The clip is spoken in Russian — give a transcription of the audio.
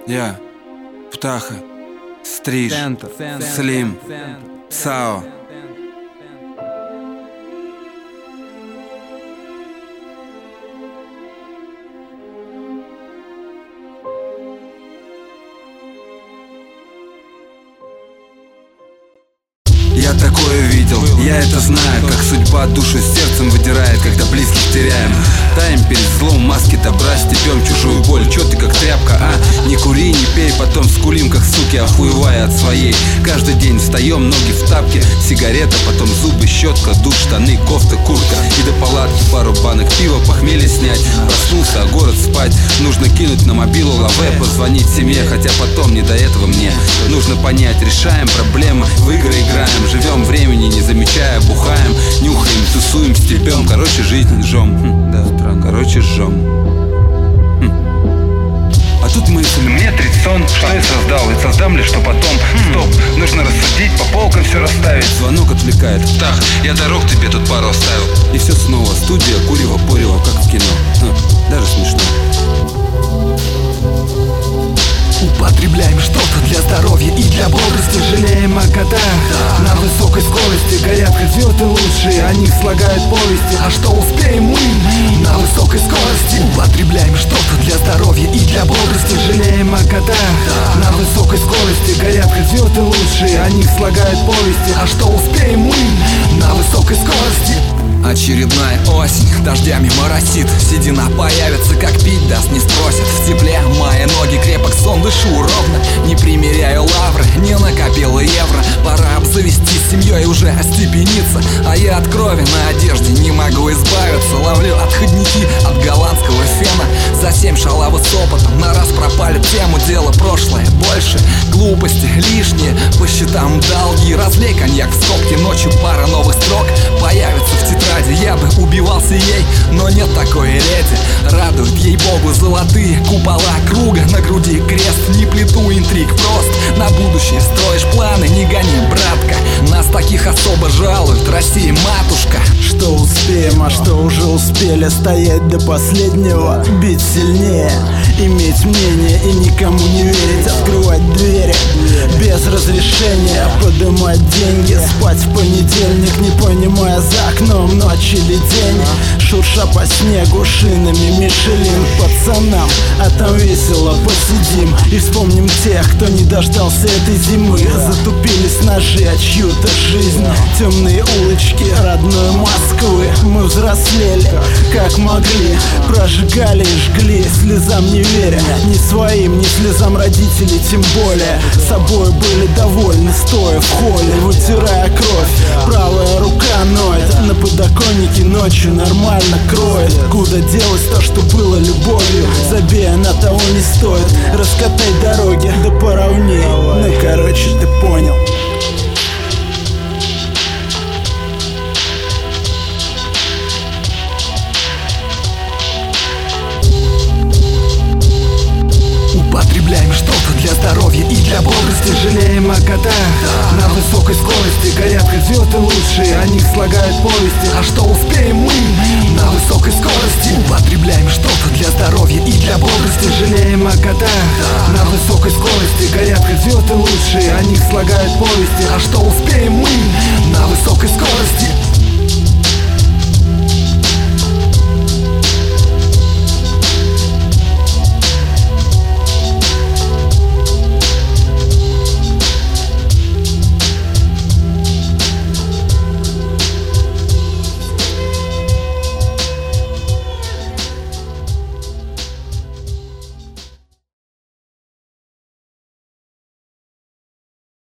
Я, Птаха, Стриж, Слим, Сао. Я такое видел, я это знаю, как судьба душу с сердцем выдирает, когда близких теряем. Таем перед злом, маски добра, степем чужую боль. Чё ты как тряпка, а? Не кури, не пей, потом скулим, как суки, охуевая от своей. Каждый день встаем, ноги в тапке, сигарета, потом зубы, щетка, душ, штаны, кофта, куртка. И до палатки пару банок пива, похмелье снять. Проснулся, а город спать. Нужно кинуть на мобилу лаве, позвонить семье, хотя потом не до этого мне. Нужно понять, решаем проблемы, в игры играем. Живем времени, не замечая, бухаем, нюхаем, тусуем, степем. Короче, жизнь жжем. Да, странно. Короче, жжем. А тут мысль. Мне 30 сон, что я создал, и создам ли, что потом. Стоп, нужно рассудить, по полкам все расставить. Звонок отвлекает. Так, я дорог тебе тут пару оставил. И все снова, студия, курево, порево, как в кино. Даже смешно. Употребляем что-то для здоровья и для бодрости. Жалеем о годах. На высокой скорости горят как звезды лучшие, о них слагают повести. А что успеем мы на высокой скорости? Употребляем что-то для здоровья и для бодрости. Жалеем о годах. На высокой скорости горят как звезды лучшие, о них слагают повести. А что успеем мы на высокой скорости? Очередная осень дождями моросит. Седина появится, как пить даст, не спросит. В тепле мои ноги крепок, сон дышу ровно. Не примеряю лавры, не накопил евро. Пора обзавестись семьей, уже остепениться. А я от крови на одежде не могу избавиться. Ловлю отходники от голландского фена. За 7 шалавы с опытом на раз пропали тему. Дело прошлое, больше глупости лишние. По счетам долги, разлей коньяк в стопке. Ночью пара новых строк появится в тетради. Я бы убивался ей, но нет такой леди. Радует ей-богу золотые купола круга. На груди крест, не плету интриг, прост. На будущее строишь планы, не гони, братка. Нас таких особо жалуют, Россия матушка. Что успеем, а что уже успели. Стоять до последнего, бить сильнее, иметь мнение и никому не верить. Открывать двери без разрешения, подымать деньги, спать в понедельник, не понимая за окном ночь или день. Шурша по снегу шинами Мишелин. Пацанам, а там весело посидим и вспомним тех, кто не дождался этой зимы. Затупились ножи от чью-то жизнь, темные улочки родной Москвы. Мы взрослели, как могли, прожигали и жгли, слезам не веря, ни своим, ни слезам родителей тем более. Собой были довольны, стоя в холле, вытирая кровь. Правая рука ноет, на подоконнике ночью нормально кроет. Куда делось то, что было любовью? Забей, она того не стоит. Раскатай дороги, да поровней. Ну короче, ты понял. Употребляем что-то для здоровья и для бодрости. Жалеем о годах. На высокой скорости горят как звезды лучшие, о них слагают повести. А что успеем мы на высокой скорости? Употребляем что-то для здоровья и для бодрости. Жалеем о годах. На высокой скорости горят как звезды лучшие, о них слагают повести. А что успеем мы